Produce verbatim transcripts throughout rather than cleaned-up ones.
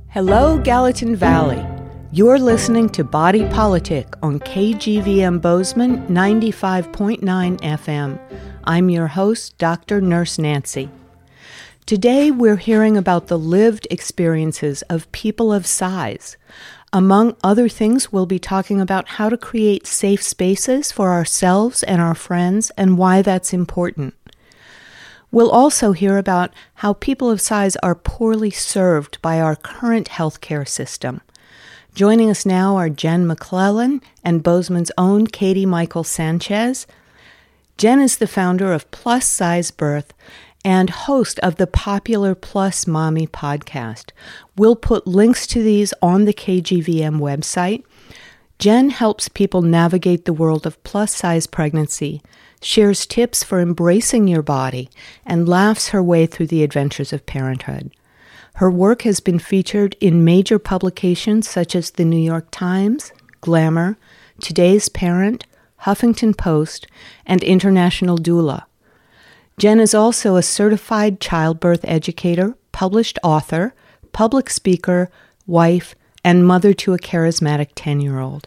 Hello, Gallatin Valley. You're listening to Body Politic on K G V M Bozeman ninety-five point nine F M. I'm your host, Doctor Nurse Nancy. Today, we're hearing about the lived experiences of people of size. Among other things, we'll be talking about how to create safe spaces for ourselves and our friends and why that's important. We'll also hear about how people of size are poorly served by our current healthcare system. Joining us now are Jen McClellan and Bozeman's own Katie Michael Sanchez. Jen is the founder of Plus Size Birth and host of the popular Plus Mommy podcast. We'll put links to these on the K G V M website. Jen helps people navigate the world of plus-size pregnancy, shares tips for embracing your body, and laughs her way through the adventures of parenthood. Her work has been featured in major publications such as the New York Times, Glamour, Today's Parent, Huffington Post, and International Doula. Jen is also a certified childbirth educator, published author, public speaker, wife, and mother to a charismatic ten-year-old.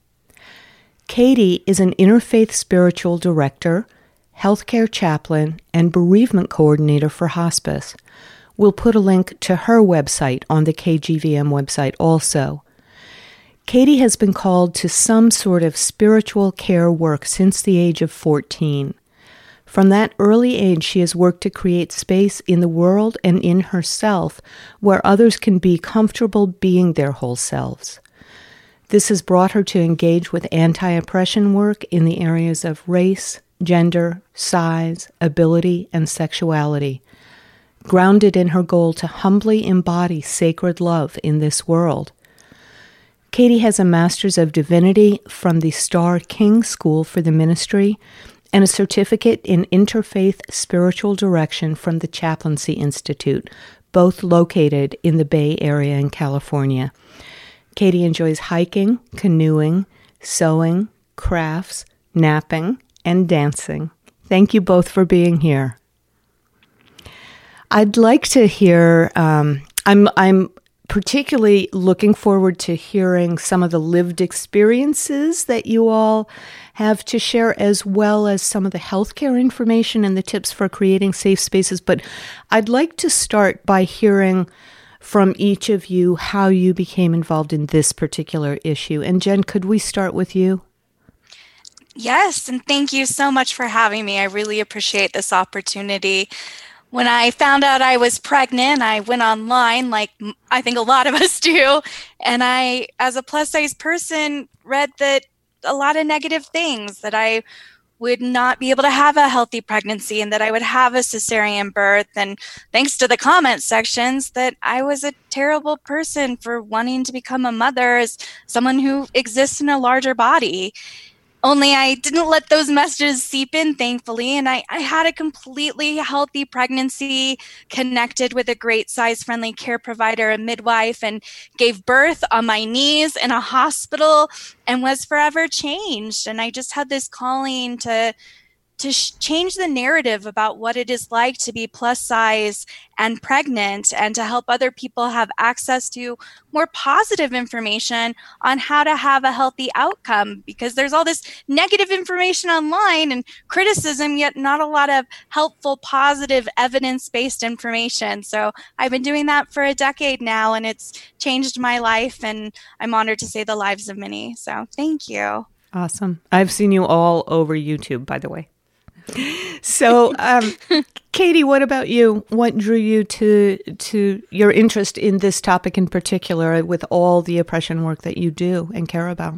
Katie is an interfaith spiritual director, healthcare chaplain, and bereavement coordinator for hospice. We'll put a link to her website on the K G V M website also. Katie has been called to some sort of spiritual care work since the age of fourteen. From that early age, she has worked to create space in the world and in herself where others can be comfortable being their whole selves. This has brought her to engage with anti-oppression work in the areas of race, gender, size, ability, and sexuality, grounded in her goal to humbly embody sacred love in this world. Katie has a Master's of Divinity from the Starr King School for the Ministry and a certificate in Interfaith Spiritual Direction from the Chaplaincy Institute, both located in the Bay Area in California. Katie enjoys hiking, canoeing, sewing, crafts, napping, and dancing. Thank you both for being here. I'd like to hear, um, I'm, I'm particularly looking forward to hearing some of the lived experiences that you all have to share, as well as some of the healthcare information and the tips for creating safe spaces. But I'd like to start by hearing from each of you how you became involved in this particular issue. And Jen, could we start with you? Yes, and thank you so much for having me. I really appreciate this opportunity. When I found out I was pregnant, I went online, like I think a lot of us do, and I, as a plus-size person, read that a lot of negative things, that I would not be able to have a healthy pregnancy and that I would have a cesarean birth. And thanks to the comment sections, that I was a terrible person for wanting to become a mother as someone who exists in a larger body. Only I didn't let those messages seep in, thankfully, and I, I had a completely healthy pregnancy, connected with a great size-friendly care provider, a midwife, and gave birth on my knees in a hospital and was forever changed. And I just had this calling to to sh- change the narrative about what it is like to be plus size and pregnant, and to help other people have access to more positive information on how to have a healthy outcome, because there's all this negative information online and criticism, yet not a lot of helpful, positive, evidence-based information. So I've been doing that for a decade now, and it's changed my life, and I'm honored to say the lives of many. So thank you. Awesome. I've seen you all over YouTube, by the way. So, um, Katie, what about you? What drew you to to your interest in this topic in particular, with all the oppression work that you do and care about?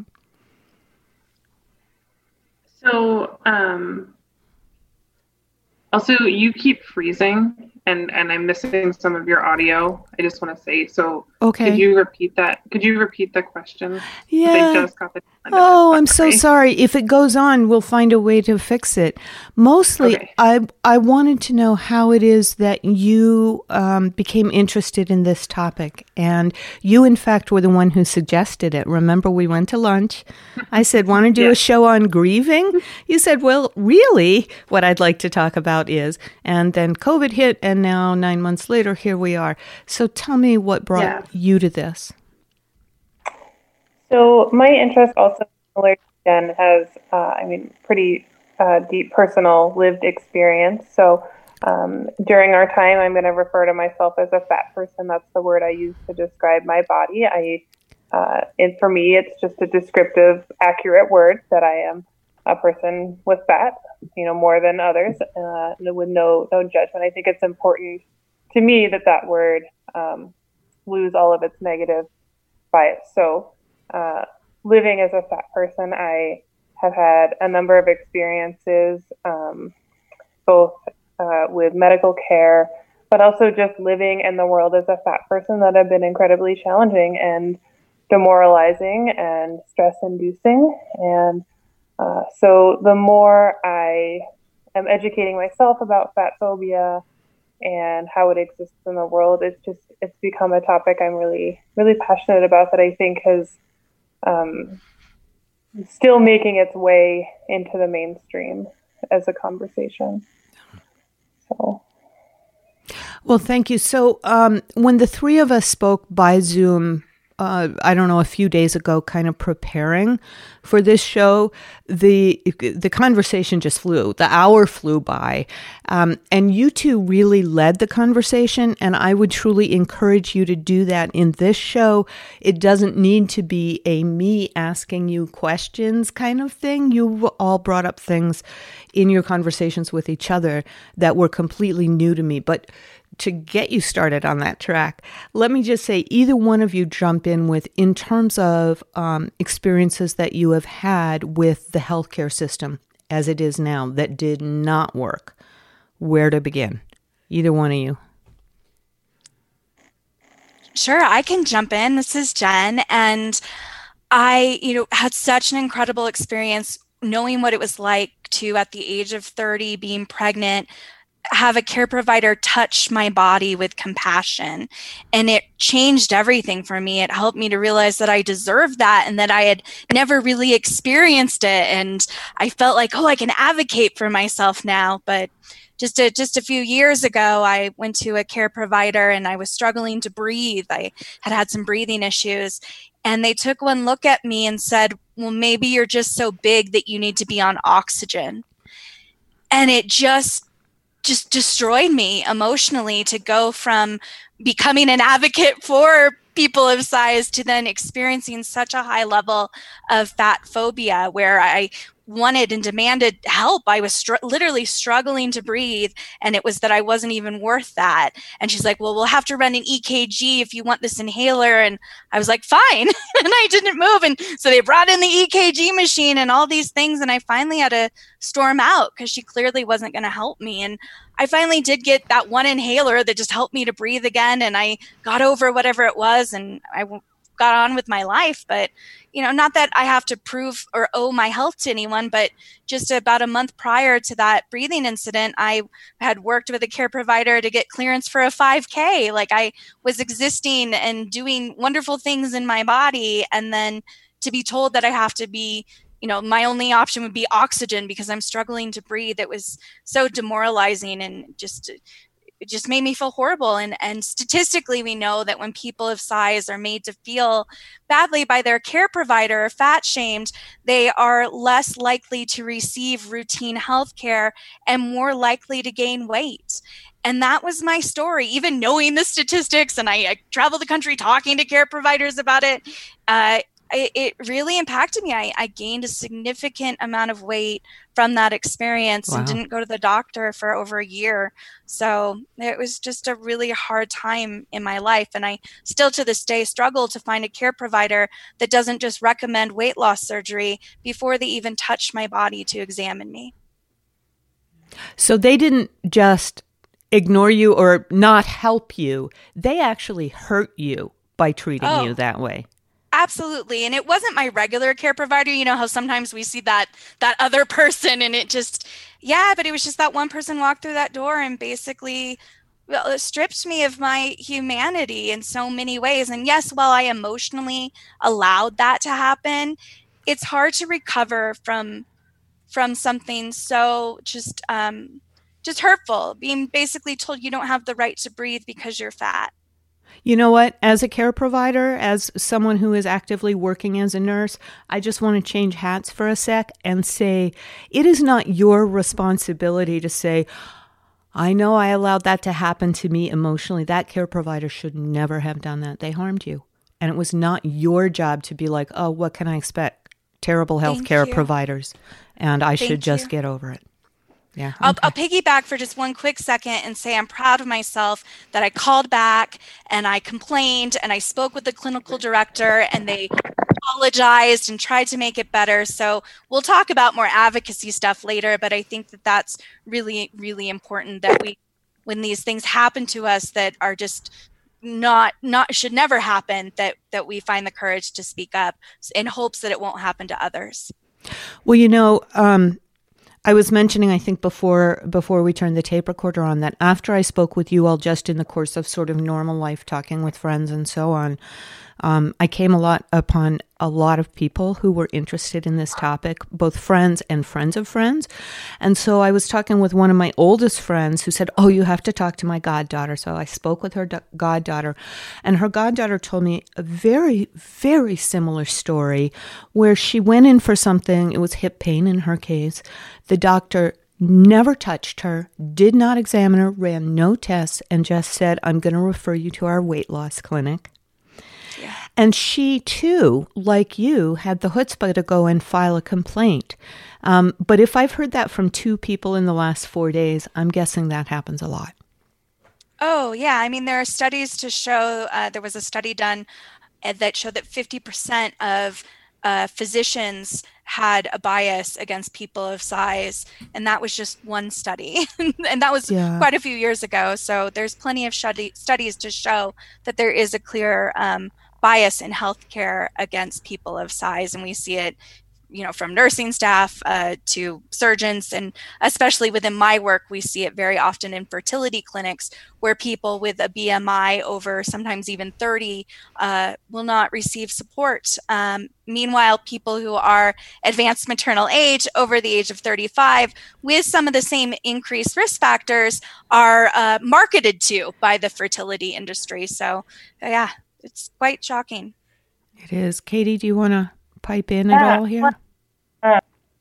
So, um, also, you keep freezing, and, and I'm missing some of your audio. I just want to say, so okay. Could you repeat that? Could you repeat the question? Yeah. I just got the Oh, I'm so sorry. If it goes on, we'll find a way to fix it. Mostly, okay. I I wanted to know how it is that you um, became interested in this topic. And you, in fact, were the one who suggested it. Remember, we went to lunch. I said, want to do yeah. a show on grieving? You said, well, really, what I'd like to talk about is. And then COVID hit, and now nine months later, here we are. So tell me what brought yeah. you to this. So my interest also, similar to Jen, has, uh, I mean, pretty uh, deep personal lived experience. So um, during our time, I'm going to refer to myself as a fat person. That's the word I use to describe my body. I, uh, and for me, it's just a descriptive, accurate word that I am a person with fat, you know, more than others, uh, with no no judgment. I think it's important to me that that word um, lose all of its negative bias. So. Uh, living as a fat person, I have had a number of experiences, um, both uh, with medical care, but also just living in the world as a fat person that have been incredibly challenging and demoralizing and stress-inducing. And uh, so the more I am educating myself about fat phobia and how it exists in the world, it's just, it's become a topic I'm really, really passionate about that I think has Um, still making its way into the mainstream as a conversation. So, well, thank you. So, um, when the three of us spoke by Zoom, uh, I don't know, a few days ago, kind of preparing for this show, the the conversation just flew. The hour flew by, um, and you two really led the conversation. And I would truly encourage you to do that in this show. It doesn't need to be a me asking you questions kind of thing. You all brought up things in your conversations with each other that were completely new to me, but. To get you started on that track, let me just say either one of you jump in with in terms of um, experiences that you have had with the healthcare system as it is now that did not work. Where to begin? Either one of you. Sure, I can jump in. This is Jen, and I, you know, had such an incredible experience knowing what it was like to, at the age of thirty, being pregnant, have a care provider touch my body with compassion. And it changed everything for me. It helped me to realize that I deserved that and that I had never really experienced it. And I felt like, oh, I can advocate for myself now. But just a, just a few years ago, I went to a care provider and I was struggling to breathe. I had had some breathing issues. And they took one look at me and said, well, maybe you're just so big that you need to be on oxygen. And it just just destroyed me emotionally to go from becoming an advocate for people of size to then experiencing such a high level of fat phobia where I wanted and demanded help. I was str- literally struggling to breathe, and it was that I wasn't even worth that. And she's like, well, we'll have to run an E K G if you want this inhaler. And I was like, fine. And I didn't move. And so they brought in the E K G machine and all these things. And I finally had to storm out because she clearly wasn't going to help me. And I finally did get that one inhaler that just helped me to breathe again. And I got over whatever it was and I got on with my life. But, you know, not that I have to prove or owe my health to anyone, but just about a month prior to that breathing incident, I had worked with a care provider to get clearance for a five K. Like I was existing and doing wonderful things in my body. And then to be told that I have to be, you know, my only option would be oxygen because I'm struggling to breathe. It was so demoralizing and just it just made me feel horrible. And, and statistically, we know that when people of size are made to feel badly by their care provider or fat shamed, they are less likely to receive routine health care and more likely to gain weight. And that was my story, even knowing the statistics. And I, I traveled the country talking to care providers about it. Uh, it, it really impacted me. I, I gained a significant amount of weight from that experience. Wow. And didn't go to the doctor for over a year. So it was just a really hard time in my life. And I still to this day struggle to find a care provider that doesn't just recommend weight loss surgery before they even touch my body to examine me. So they didn't just ignore you or not help you. They actually hurt you by treating oh. you that way. absolutely. And it wasn't my regular care provider. You know how sometimes we see that that other person and it just, yeah, but it was just that one person walked through that door and basically, well, it stripped me of my humanity in so many ways. And yes, while I emotionally allowed that to happen, it's hard to recover from from something so just um, just hurtful, being basically told you don't have the right to breathe because you're fat. You know what? As a care provider, as someone who is actively working as a nurse, I just want to change hats for a sec and say it is not your responsibility to say, I know I allowed that to happen to me emotionally. That care provider should never have done that. They harmed you. And it was not your job to be like, oh, what can I expect? Terrible healthcare providers. And I Thank should just you. get over it. Yeah. I'll, okay. I'll piggyback for just one quick second and say I'm proud of myself that I called back and I complained and I spoke with the clinical director and they apologized and tried to make it better. So we'll talk about more advocacy stuff later, but I think that that's really, really important that we, when these things happen to us that are just not, not should never happen, that, that we find the courage to speak up in hopes that it won't happen to others. Well, you know, um, I was mentioning, I think before before we turned the tape recorder on, that after I spoke with you all just in the course of sort of normal life, talking with friends and so on, um, I came a lot upon a lot of people who were interested in this topic, both friends and friends of friends. And so I was talking with one of my oldest friends who said, oh, you have to talk to my goddaughter. So I spoke with her do- goddaughter, and her goddaughter told me a very, very similar story where she went in for something. It was hip pain in her case. The doctor never touched her, did not examine her, ran no tests, and just said, I'm going to refer you to our weight loss clinic. Yeah. And she, too, like you, had the chutzpah to go and file a complaint. Um, but if I've heard that from two people in the last four days, I'm guessing that happens a lot. Oh, yeah. I mean, there are studies to show, uh, there was a study done that showed that fifty percent of uh, physicians had a bias against people of size. And that was just one study. And that was yeah. quite a few years ago. So there's plenty of study- studies to show that there is a clear um, bias in healthcare against people of size. And we see it, you know, from nursing staff uh, to surgeons, and especially within my work, we see it very often in fertility clinics where people with a B M I over sometimes even thirty uh, will not receive support. Um, meanwhile, people who are advanced maternal age over the age of thirty-five with some of the same increased risk factors are uh, marketed to by the fertility industry. So yeah, it's quite shocking. It is. Katie, do you want to pipe in at yeah, all here? Uh,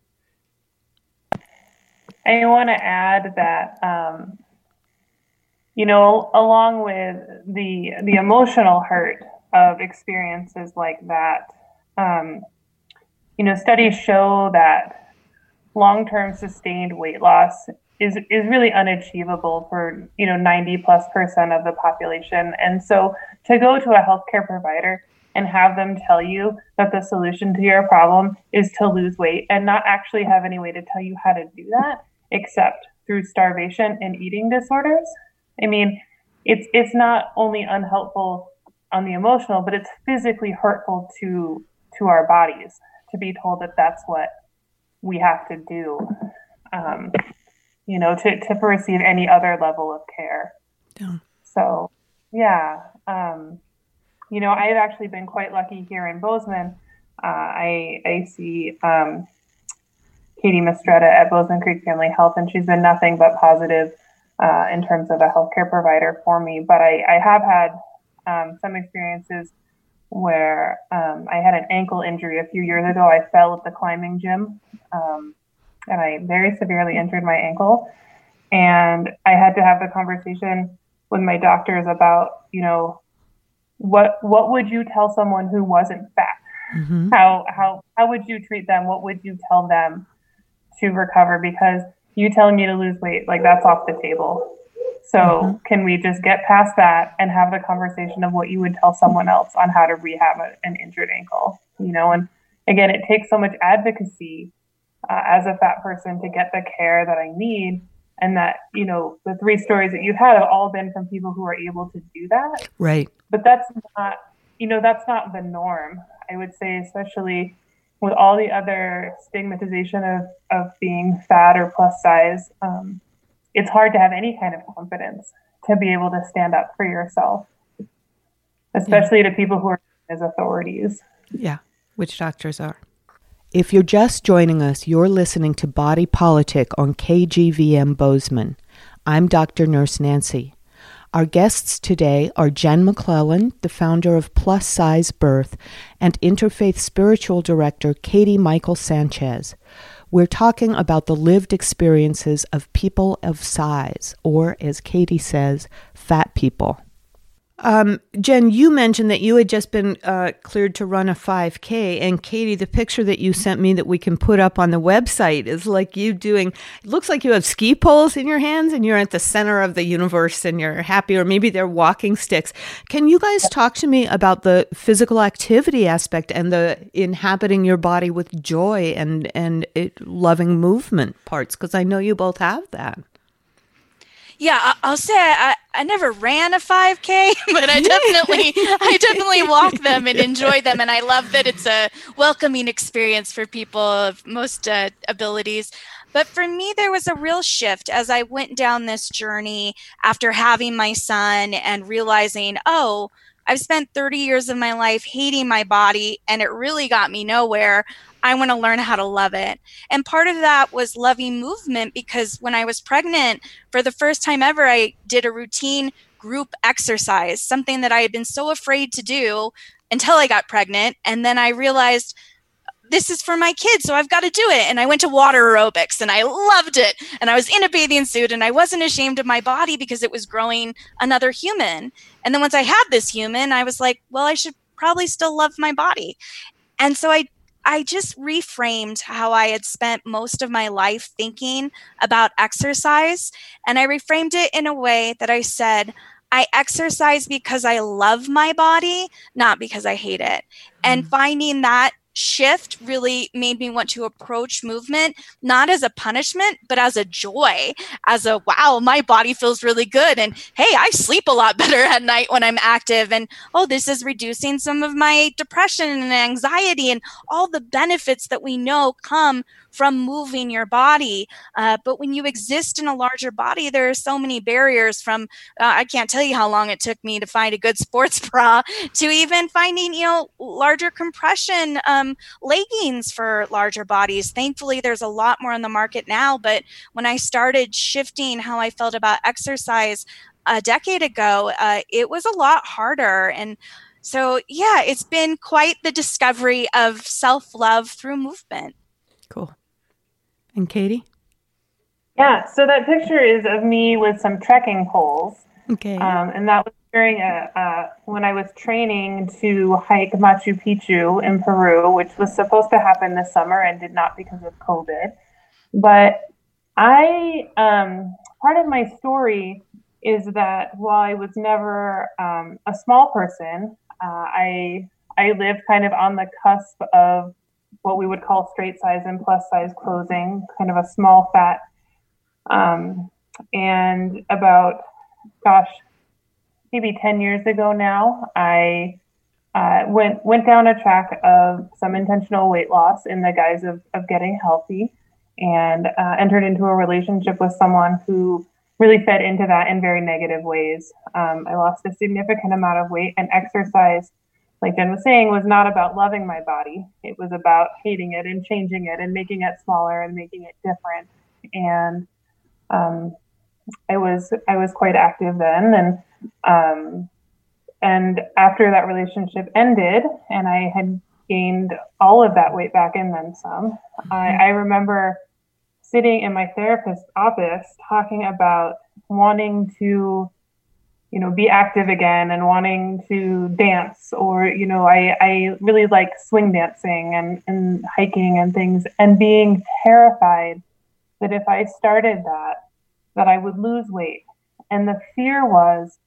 I want to add that, um, you know, along with the the emotional hurt of experiences like that, um, you know, studies show that long-term sustained weight loss is is really unachievable for, you know, ninety plus percent of the population. And so to go to a healthcare provider and have them tell you that the solution to your problem is to lose weight and not actually have any way to tell you how to do that except through starvation and eating disorders. I mean, it's it's not only unhelpful on the emotional, but it's physically hurtful to to our bodies to be told that that's what we have to do, um, you know, to, to receive any other level of care. Yeah. So, yeah. Um, You know, I've actually been quite lucky here in Bozeman. Uh, I I see um, Katie Mistretta at Bozeman Creek Family Health, and she's been nothing but positive uh, in terms of a healthcare provider for me. But I, I have had um, some experiences where um, I had an ankle injury a few years ago. I fell at the climbing gym, um, and I very severely injured my ankle. And I had to have the conversation with my doctors about, you know, What what would you tell someone who wasn't fat? Mm-hmm. How how how would you treat them? What would you tell them to recover? Because you telling me to lose weight, like, that's off the table. So mm-hmm. can we just get past that and have the conversation of what you would tell someone else on how to rehab a, an injured ankle? You know, and again, it takes so much advocacy uh, as a fat person to get the care that I need. And that, you know, the three stories that you've had have all been from people who are able to do that. Right. But that's not, you know, that's not the norm. I would say, especially with all the other stigmatization of, of being fat or plus size, um, it's hard to have any kind of confidence to be able to stand up for yourself, especially yeah. to people who are as authorities. Yeah, which doctors are. If you're just joining us, you're listening to Body Politic on K G V M Bozeman. I'm Doctor Nurse Nancy. Our guests today are Jen McClellan, the founder of Plus Size Birth, and Interfaith Spiritual Director Katie Michael Sanchez. We're talking about the lived experiences of people of size, or as Katie says, fat people. Um, Jen, you mentioned that you had just been uh, cleared to run a five K, and Katie, the picture that you sent me that we can put up on the website is like you doing, it looks like you have ski poles in your hands and you're at the center of the universe and you're happy, or maybe they're walking sticks. Can you guys talk to me about the physical activity aspect and the inhabiting your body with joy and, and it, loving movement parts? Because I know you both have that. Yeah, I'll say I, I never ran a five K, but I definitely I definitely walk them and enjoy them. And I love that it's a welcoming experience for people of most uh, abilities. But for me, there was a real shift as I went down this journey after having my son and realizing, oh, I've spent thirty years of my life hating my body and it really got me nowhere. I want to learn how to love it. And part of that was loving movement, because when I was pregnant, for the first time ever, I did a routine group exercise, something that I had been so afraid to do until I got pregnant. And then I realized this is for my kids, so I've got to do it. And I went to water aerobics and I loved it. And I was in a bathing suit and I wasn't ashamed of my body because it was growing another human. And then once I had this human, I was like, well, I should probably still love my body. And so I I just reframed how I had spent most of my life thinking about exercise. And I reframed it in a way that I said, I exercise because I love my body, not because I hate it. Mm-hmm. And finding that shift really made me want to approach movement not as a punishment, but as a joy, as a, wow, my body feels really good. And hey, I sleep a lot better at night when I'm active. And oh, this is reducing some of my depression and anxiety and all the benefits that we know come from moving your body. Uh, but when you exist in a larger body, there are so many barriers from, uh, I can't tell you how long it took me to find a good sports bra, to even finding, you know, larger compression um, leggings for larger bodies. Thankfully, there's a lot more on the market now. But when I started shifting how I felt about exercise a decade ago, uh, it was a lot harder. And so, yeah, it's been quite the discovery of self-love through movement. Cool. And Katie? Yeah, so that picture is of me with some trekking poles. Okay. Um, and that was during a, uh, when I was training to hike Machu Picchu in Peru, which was supposed to happen this summer and did not because of COVID. But I, um, part of my story is that while I was never um, a small person, uh, I I lived kind of on the cusp of what we would call straight size and plus size clothing, kind of a small fat. Um, and about, gosh, maybe ten years ago now, I uh, went went down a track of some intentional weight loss in the guise of, of getting healthy, and uh, entered into a relationship with someone who really fed into that in very negative ways. Um, I lost a significant amount of weight, and exercise, like Jen was saying, was not about loving my body. It was about hating it and changing it and making it smaller and making it different. And um, I was I was quite active then. And um, and after that relationship ended, and I had gained all of that weight back and then some, I, I remember sitting in my therapist's office talking about wanting to, you know, be active again and wanting to dance, or, you know, I, I really like swing dancing and, and hiking and things, and being terrified that if I started that, that I would lose weight. And the fear was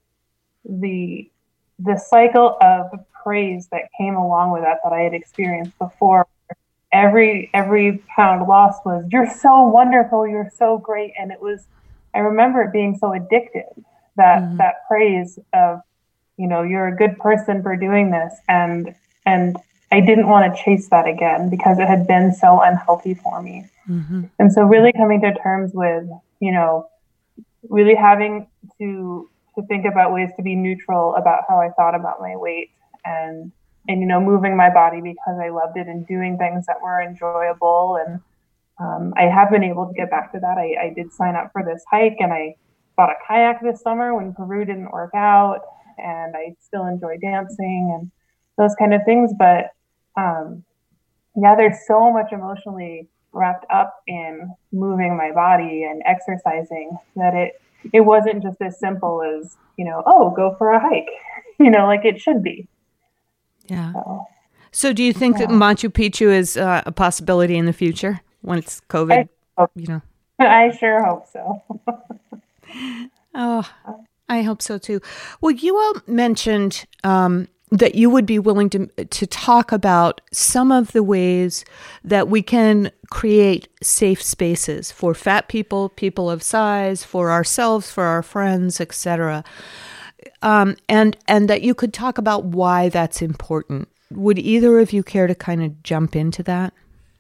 the, the cycle of praise that came along with that, that I had experienced before. Every, every pound lost was, you're so wonderful, you're so great. And it was, I remember it being so addictive. That mm-hmm. that praise of, you know, you're a good person for doing this, and and I didn't want to chase that again because it had been so unhealthy for me. Mm-hmm. And so really coming to terms with, you know, really having to to think about ways to be neutral about how I thought about my weight, and and you know, moving my body because I loved it and doing things that were enjoyable. And um, I have been able to get back to that. I, I did sign up for this hike, and I bought a kayak this summer when Peru didn't work out, and I still enjoy dancing and those kind of things. But um, yeah, there's so much emotionally wrapped up in moving my body and exercising that it it wasn't just as simple as, you know, oh, go for a hike, you know, like it should be. Yeah. So, so do you think yeah. that Machu Picchu is uh, a possibility in the future once COVID, I, you know? I sure hope so. Oh, I hope so too. Well, you all mentioned um, that you would be willing to to talk about some of the ways that we can create safe spaces for fat people, people of size, for ourselves, for our friends, et cetera. Um, and and that you could talk about why that's important. Would either of you care to kind of jump into that?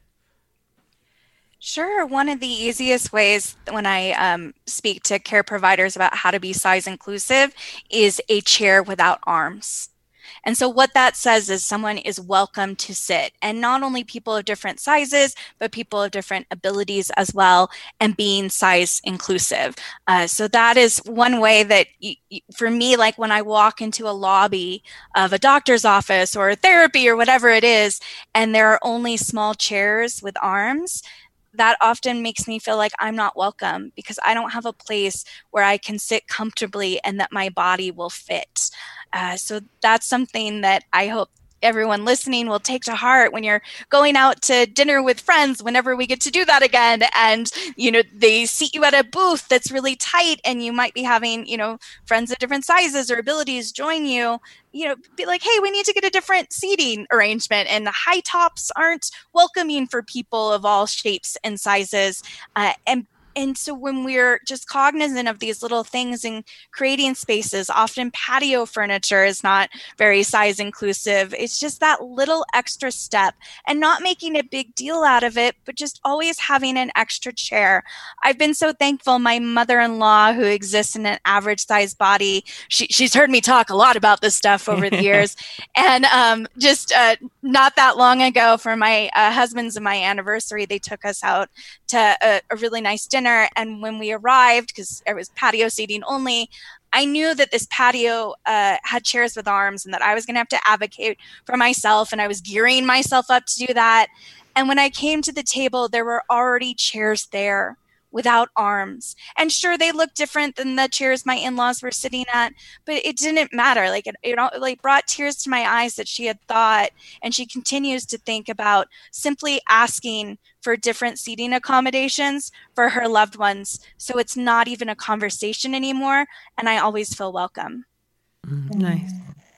Sure. One of the easiest ways when I um, speak to care providers about how to be size inclusive is a chair without arms. And so what that says is someone is welcome to sit, and not only people of different sizes, but people of different abilities as well, and being size inclusive. Uh, so that is one way that y- y- for me, like when I walk into a lobby of a doctor's office or therapy or whatever it is, and there are only small chairs with arms, that often makes me feel like I'm not welcome because I don't have a place where I can sit comfortably and that my body will fit. Uh, so that's something that I hope everyone listening will take to heart when you're going out to dinner with friends, whenever we get to do that again. And, you know, they seat you at a booth that's really tight and you might be having, you know, friends of different sizes or abilities join you, you know, be like, hey, we need to get a different seating arrangement. And the high tops aren't welcoming for people of all shapes and sizes. Uh, and And so when we're just cognizant of these little things and creating spaces, often patio furniture is not very size inclusive. It's just that little extra step and not making a big deal out of it, but just always having an extra chair. I've been so thankful. My mother-in-law, who exists in an average size body, she, she's heard me talk a lot about this stuff over the years. And um, just uh, not that long ago for my uh, husband's and my anniversary, they took us out to a, a really nice dinner. And when we arrived, because it was patio seating only, I knew that this patio uh, had chairs with arms and that I was going to have to advocate for myself. And I was gearing myself up to do that. And when I came to the table, there were already chairs there without arms. And sure, they looked different than the chairs my in-laws were sitting at, but it didn't matter. Like it, it like brought tears to my eyes that she had thought, and she continues to think about simply asking for different seating accommodations for her loved ones. So it's not even a conversation anymore, and I always feel welcome. Mm, nice.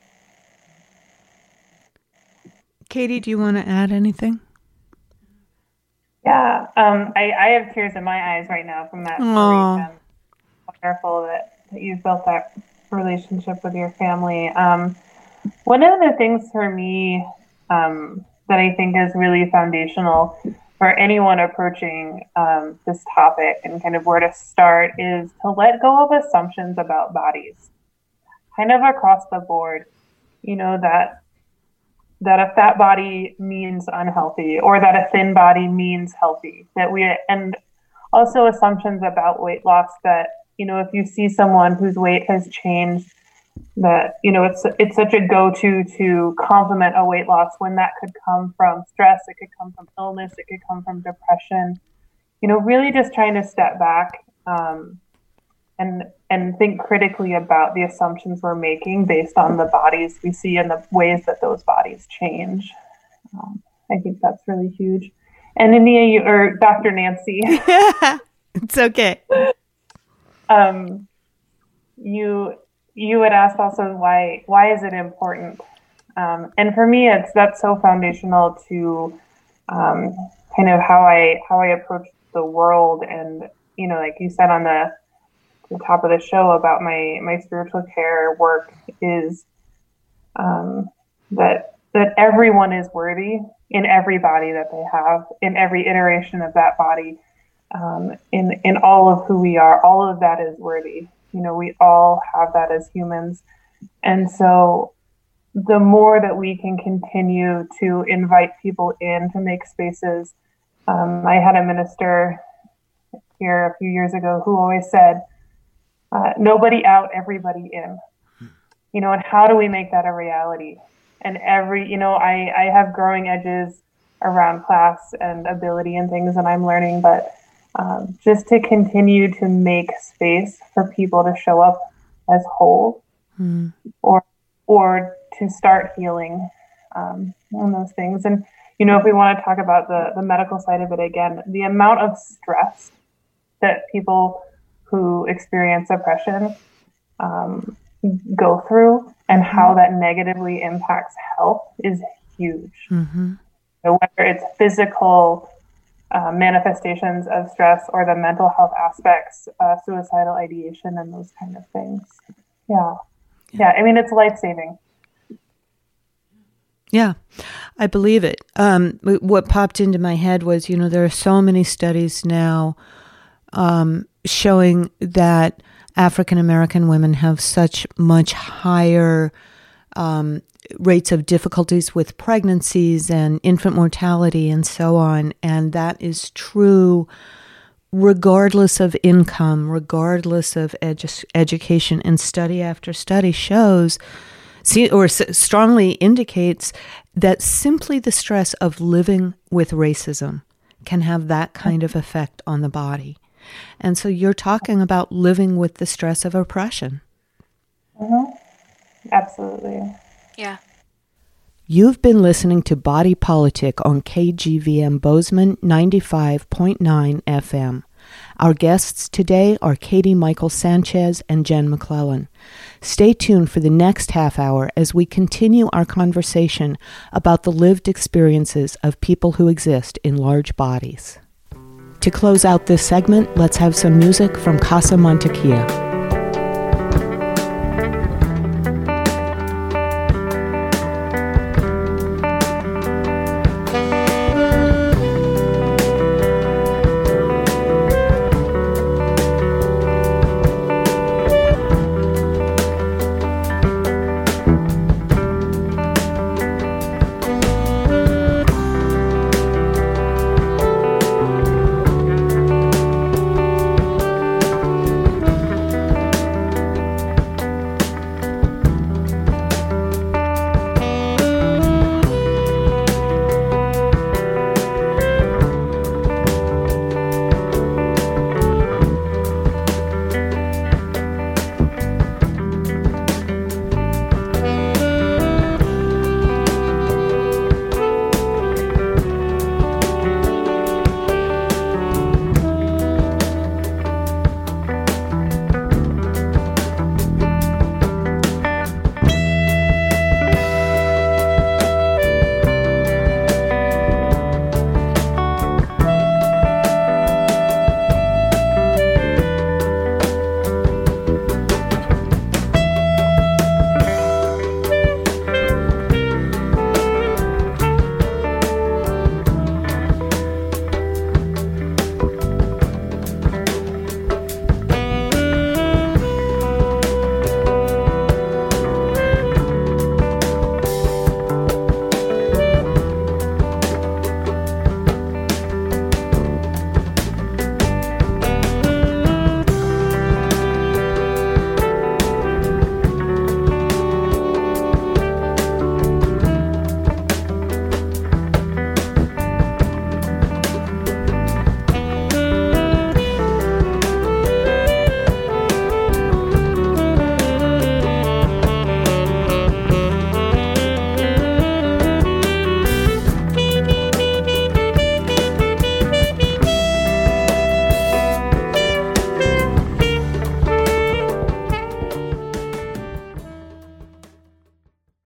Katie, do you want to add anything? Yeah, um, I, I have tears in my eyes right now from that story. Um, wonderful that, that you've built that relationship with your family. Um, one of the things for me um, that I think is really foundational for anyone approaching um, this topic and kind of where to start is to let go of assumptions about bodies, kind of across the board. You know, that that a fat body means unhealthy, or that a thin body means healthy. That we and also assumptions about weight loss that, you know, if you see someone whose weight has changed, that, you know, it's it's such a go-to to compliment a weight loss when that could come from stress, it could come from illness, it could come from depression. You know, really just trying to step back um, and and think critically about the assumptions we're making based on the bodies we see and the ways that those bodies change. Um, I think that's really huge. And Ania, you, or Doctor Nancy. It's okay. Um, you you had asked also why why is it important? Um, and for me, it's that's so foundational to um, kind of how I how I approach the world. And, you know, like you said on the the top of the show about my my spiritual care work, is um, that that everyone is worthy in every body that they have, in every iteration of that body, um, in in all of who we are. All of that is worthy. You know, we all have that as humans. And so the more that we can continue to invite people in to make spaces, um, I had a minister here a few years ago who always said, uh, nobody out, everybody in. You know, and how do we make that a reality? And every, you know, I, I have growing edges around class and ability and things, and I'm learning, but um, just to continue to make space for people to show up as whole, mm. or or to start healing um, on those things. And, you know, if we want to talk about the, the medical side of it again, the amount of stress that people who experience oppression um, go through and how that negatively impacts health is huge. Mm-hmm. So whether it's physical uh, manifestations of stress or the mental health aspects, uh, suicidal ideation and those kind of things. Yeah. Yeah. I mean, it's life-saving. Yeah, I believe it. Um, what popped into my head was, you know, there are so many studies now um, showing that African American women have such much higher um, rates of difficulties with pregnancies and infant mortality and so on. And that is true regardless of income, regardless of edu- education. And study after study shows, see, or s- strongly indicates that simply the stress of living with racism can have that kind of effect on the body. And so you're talking about living with the stress of oppression. Mm-hmm. Absolutely. Yeah. You've been listening to Body Politic on K G V M Bozeman ninety-five point nine F M. Our guests today are Katie Michael Sanchez and Jen McClellan. Stay tuned for the next half hour as we continue our conversation about the lived experiences of people who exist in large bodies. To close out this segment, let's have some music from Casa Montequia.